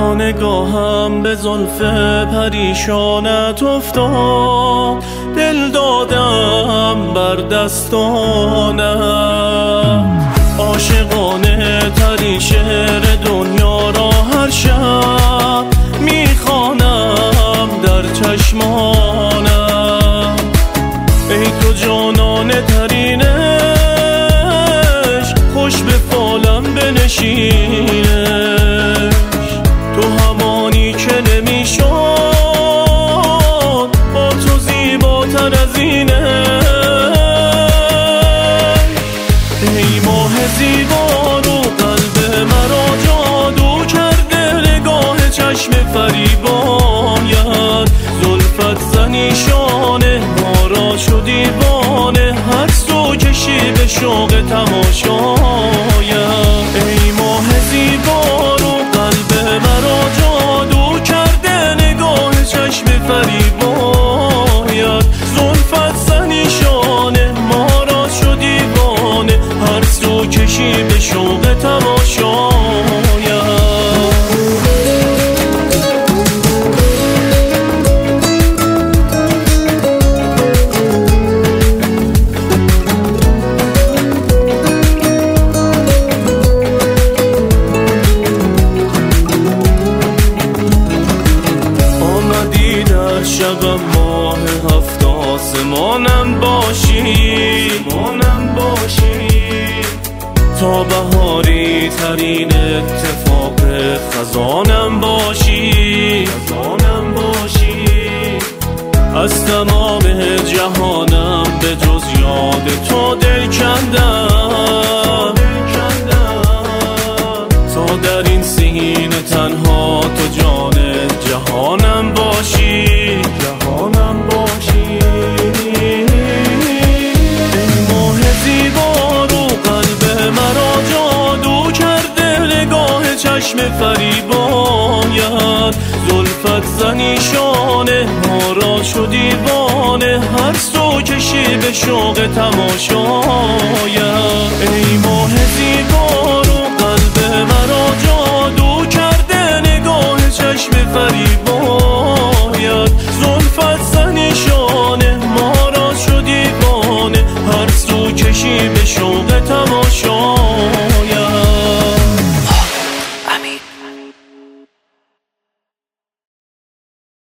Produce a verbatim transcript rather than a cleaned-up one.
تا نگاهم به زلف پریشانت افتاد، دل دادم بر دستانت. عاشقانه ترین شعر دنیا را هر شب میخوانم در چشمانم. ای تو جانانه ترین عشق، خوش به فالم بنشینش. تو همانی که نمیشد با تو زیباتر از اینه. ای ماه زیبا رو قلب مرا جادو کرده، نگاه چشم فریبانت. زلفت زنیشانه ما را شد دیوانه، هر سو کشی به شوق تماشایم. ای ماه زیبا رو قلب مرا جادو کرده، نگاه چشم فریبانت. زلفت زنیشانه ما را شد دیوانه، هر سو کشی به شوق تماشایم. شبم ماه هفت آسمانم باشی، آسمانم باشی. تا بهاری ترین اتفاق خزانم باشی، خزانم باشی. از تمام جهانم به جز یاد تو دل کندم، تا در این سینه تنها تو جان جهانم باشی، جهانم باشی. ای ماه زیبا رو قلب مرا جادو کرده، نگاه چشم فریبانت. زلفت زنیشانه ما را شد دیوانه، هر سو کشی به شوق تماشایم. ای